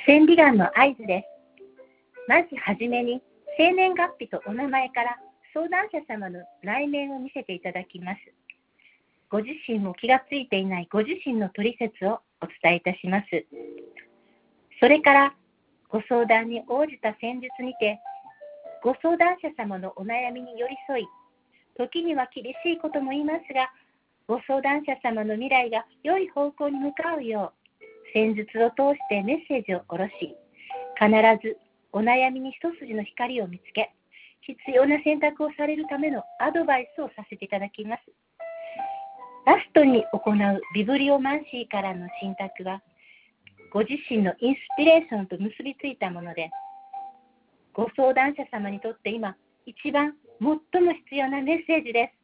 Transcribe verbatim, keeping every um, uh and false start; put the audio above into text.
千里眼の合図です。まずはじめに、生年月日とお名前から相談者様の内面を見せていただきます。ご自身も気がついていないご自身の取説をお伝えいたします。それから、ご相談に応じた戦術にて、ご相談者様のお悩みに寄り添い、時には厳しいことも言いますが、ご相談者様の未来が良い方向に向かうよう、戦術を通してメッセージを下ろし、必ずお悩みに一筋の光を見つけ、必要な選択をされるためのアドバイスをさせていただきます。ラストに行うビブリオマンシーからの信託は、ご自身のインスピレーションと結びついたもので、ご相談者様にとって今、一番最も必要なメッセージです。